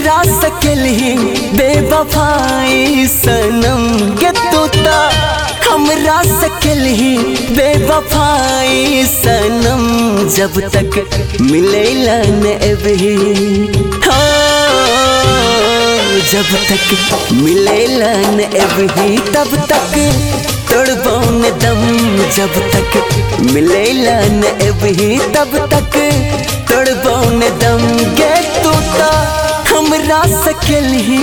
हमरा सकेली बेवफाई सनम के तोता हमरा सकेली बेवफाई सनम जब तक मिलेला न अभी जब तक मिलेला न अभी तब तक तोड़बो न दम जब तक मिलेला न अभी तब तक तोड़बो न दम गे तोता हमरा सकेली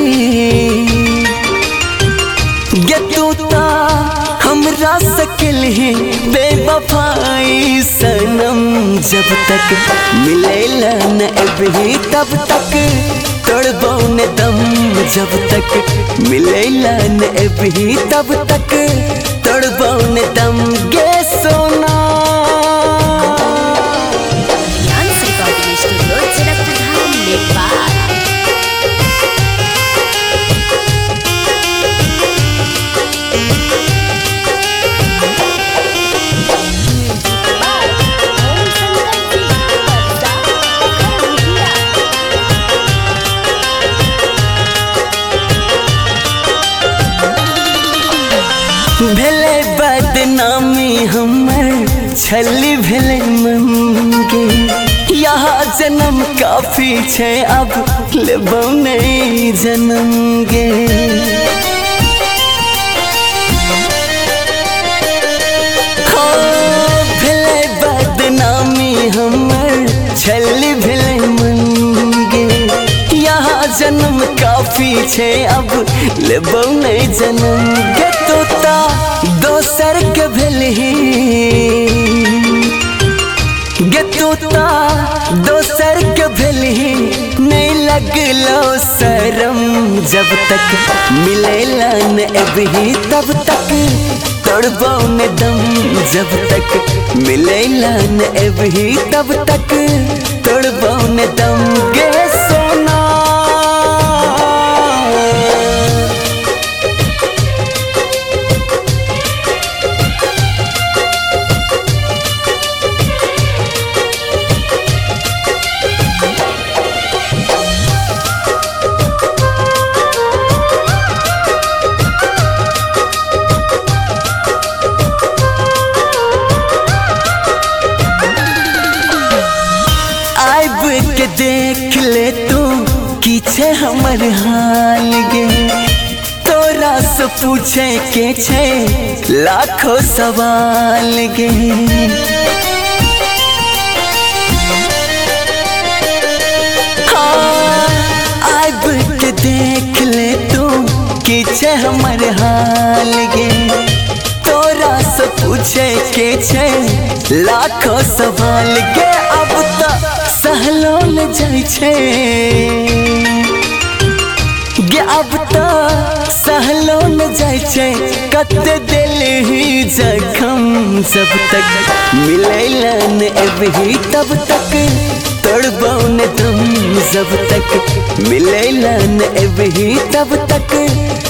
गे तोता हमरा सकेली बेवफाई सनम जब तक मिलेला न अभी तब तक तोड़बो न दम जब तक मिलेला न अभी तब तक तोड़बो न दम गे सोना भेले बदनामी हमर छली भेले मन के यहाँ जन्म काफी छे अब लेबो नहीं जन्म गे भेले बदनामी हमर छली भेले मन गे यहाँ जन्म काफी छे अब लेबो नहीं जन्म गे तोता दोसर के भेलही गे तोता दोसर के भेलही नहीं लगलो शरम जब तक मिलेला न अभी तब तक तोड़बो न दम जब तक मिलेला न अभी तब तक तोड़बो न दम गे सोना के देख ले तू की छे हमर हाल गे तोरा से पूछे के छे लाखों सवाल गे आब के देख ले तू की छे हमर हाल गे तोरा से पूछे के छे लाखों सवाल गे अब तक सहलो न जाय छे गे अब तो सहलो न जाय छे कते दिल ही जखम जब तक मिलेला न अभी तब तक तोड़बो न दम जब तक मिलेला न अभी तब तक